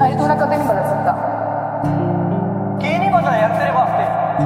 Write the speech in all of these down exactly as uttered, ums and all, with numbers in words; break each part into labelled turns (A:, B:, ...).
A: नहीं तू ना कभी नहीं बदल सकता।
B: की नहीं बदला यार तेरे वास्ते?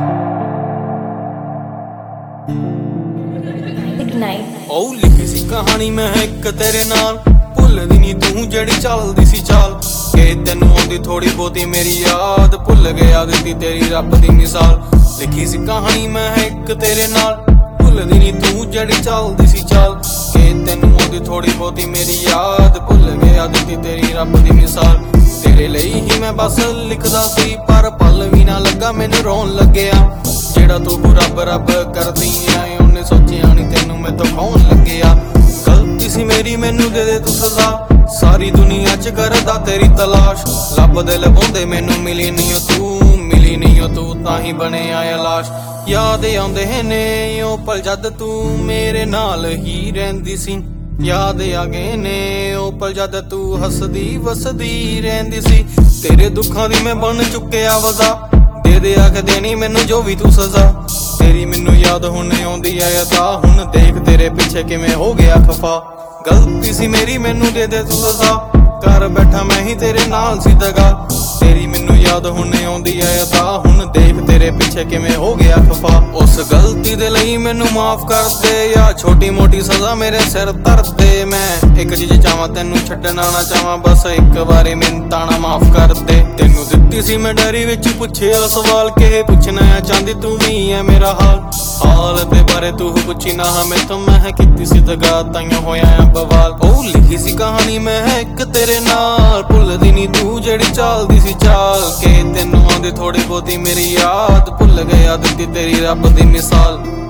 C: ओ लिखी सी कहानी मैं एक तेरे नाल, भुलदी नी तू जड़ी चलदी सी चाल, के तेनू आउंदी थोड़ी बहुती मेरी याद, भुल गया दित्ती तेरी रब दी मिसाल। लिखी सी कहानी मैं एक तेरे नाल, भुलदी नी तू जड़ी चलदी सी चाल, के तेनू आउंदी थोड़ी बहुती मेरी याद, भुल गया दित्ती तेरी रब दी मिसाल। तेरे ਲਈ ही मैं बस लिखदा सी, पर पल भी ना लगा मैनू रोन लग्या, जेड़ा तू रब रब करदी ऐ उन्हें सोचिया नी तैनू मैं तो कौन लग्या। गलती सी मेरी मैनू दे दे तू सजा, सारी दुनिया च करदा तेरी तलाश, लभदे लभोंदे मैनू मिली नहीं तू, मिली नहीं तू ताही बने आया लाश। याद आउंदे ने ओ पल जद तू मेरे नाल ही रहिंदी सी, याद आ गए ने ओ पल जद तू हसदी वसदी रहिंदी सी। तेरे दुखां दी मैं बन चुक्या वजा, दे दे आख देनी मैनू जो भी तू सजा, तेरी मैनू याद हुण आउंदी ऐ अदा, हुण देख तेरे पिछे किवें हो गया खफा। गलती सी मेरी मैनू दे दे तू सजा, कर बैठा मैं ही तेरे नाल सी दगा, तेरी मैनू याद हुण आउंदी ऐ अदा, हुण देख तेरे पिछे किवें हो गया खफा। उस गलती दे लई मैनू माफ कर दे, या छोटी मोटी सजा मेरे सिर धर दे। मैं एक चीज चाहवां तैनू छड्डना ना चाहवां, बस एक वारी मिन्नतां ना माफ कर दे। तैनू दित्ती सी मैं डायरी विच पुछया सवाल, के पुछना चाहंदी तू भी है मेरा हाल, हाल दे बारे तू पुछी ना मैथों, मैं कीती सी दगा ताइयों होया बवाल। ओ लिखी सी कहानी मैं एक तेरे नाल, भुलदी नी तू जड़ी चलदी सी चाल, के तैनू आउंदी थोड़ी बहुती मेरी याद, भुल गया दित्ती तेरी रब दी मिसाल।